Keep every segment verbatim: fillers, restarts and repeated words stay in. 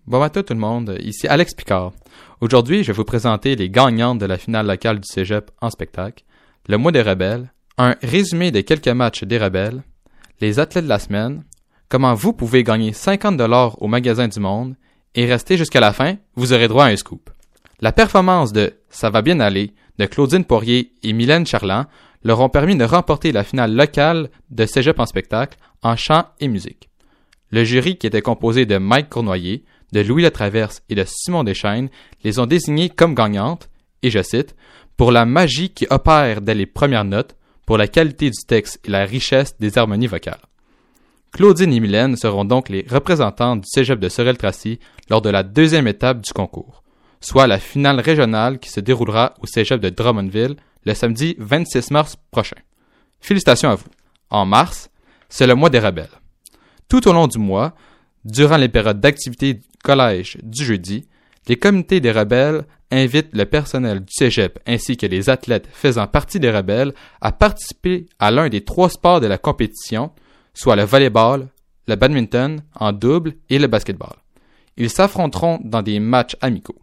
Bon matin tout le monde, ici Alex Picard. Aujourd'hui, je vais vous présenter les gagnantes de la finale locale du Cégep en spectacle, le mois des rebelles, un résumé des quelques matchs des rebelles, les athlètes de la semaine, comment vous pouvez gagner cinquante dollars au magasin du monde et rester jusqu'à la fin, vous aurez droit à un scoop. La performance de « Ça va bien aller » de Claudine Poirier et Mylène Charland leur ont permis de remporter la finale locale de Cégep en spectacle en chant et musique. Le jury, qui était composé de Mike Cournoyer, de Louis Latraverse et de Simon Deschaines, les ont désignées comme gagnantes, et je cite, « pour la magie qui opère dès les premières notes, pour la qualité du texte et la richesse des harmonies vocales. » Claudine et Mylène seront donc les représentantes du Cégep de Sorel-Tracy lors de la deuxième étape du concours, soit la finale régionale qui se déroulera au Cégep de Drummondville le samedi vingt-six mars prochain. Félicitations à vous. En mars, c'est le mois des rebelles. Tout au long du mois, durant les périodes d'activité du collège du jeudi, les comités des rebelles invitent le personnel du cégep ainsi que les athlètes faisant partie des rebelles à participer à l'un des trois sports de la compétition, soit le volleyball, le badminton en double et le basketball. Ils s'affronteront dans des matchs amicaux.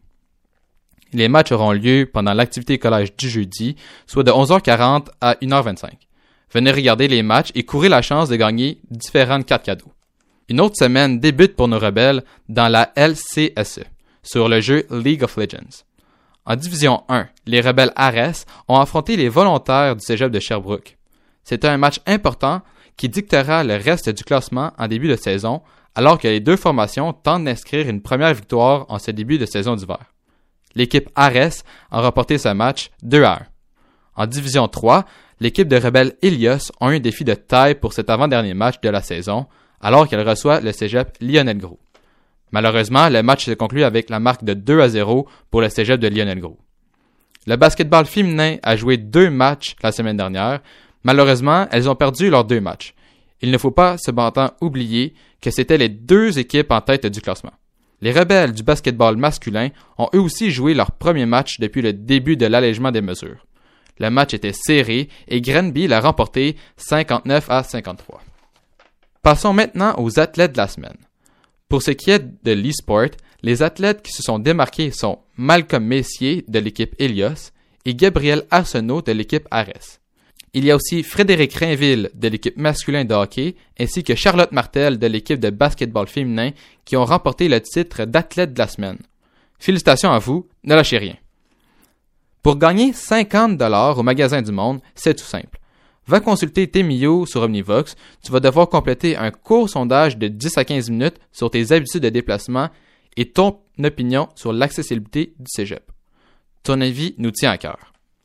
Les matchs auront lieu pendant l'activité collège du jeudi, soit de onze heures quarante à une heure vingt-cinq. Venez regarder les matchs et courez la chance de gagner différentes cartes cadeaux. Une autre semaine débute pour nos rebelles dans la L C S E, sur le jeu League of Legends. En Division un, les rebelles Ares ont affronté les volontaires du cégep de Sherbrooke. C'était un match important qui dictera le reste du classement en début de saison, alors que les deux formations tentent d'inscrire une première victoire en ce début de saison d'hiver. L'équipe Ares a remporté ce match deux à un. En Division trois, l'équipe de rebelles Helios ont eu un défi de taille pour cet avant-dernier match de la saison, alors qu'elle reçoit le cégep Lionel-Gros. Malheureusement, le match s'est conclu avec la marque de deux à zéro pour le cégep de Lionel-Gros. Le basketball féminin a joué deux matchs la semaine dernière. Malheureusement, elles ont perdu leurs deux matchs. Il ne faut pas cependant oublier que c'étaient les deux équipes en tête du classement. Les rebelles du basketball masculin ont eux aussi joué leur premier match depuis le début de l'allègement des mesures. Le match était serré et Grenby l'a remporté cinquante-neuf à cinquante-trois. Passons maintenant aux athlètes de la semaine. Pour ce qui est de l'e-sport, les athlètes qui se sont démarqués sont Malcolm Messier de l'équipe Helios et Gabriel Arsenault de l'équipe Ares. Il y a aussi Frédéric Rainville de l'équipe masculin de hockey ainsi que Charlotte Martel de l'équipe de basketball féminin qui ont remporté le titre d'athlète de la semaine. Félicitations à vous, ne lâchez rien. Pour gagner cinquante dollars au magasin du monde, c'est tout simple. Va consulter Temio sur Omnivox, tu vas devoir compléter un court sondage de dix à quinze minutes sur tes habitudes de déplacement et ton opinion sur l'accessibilité du cégep. Ton avis nous tient à cœur.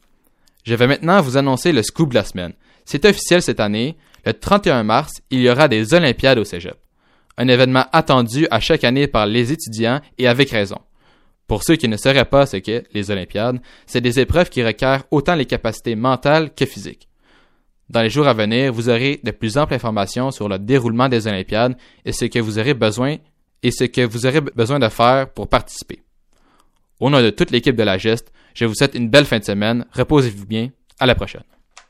Je vais maintenant vous annoncer le scoop de la semaine. C'est officiel cette année, le trente et un mars, il y aura des Olympiades au cégep. Un événement attendu à chaque année par les étudiants et avec raison. Pour ceux qui ne sauraient pas ce qu'est les Olympiades, c'est des épreuves qui requièrent autant les capacités mentales que physiques. Dans les jours à venir, vous aurez de plus amples informations sur le déroulement des Olympiades et ce que vous aurez besoin et ce que vous aurez besoin de faire pour participer. Au nom de toute l'équipe de la Geste, je vous souhaite une belle fin de semaine. Reposez-vous bien. À la prochaine.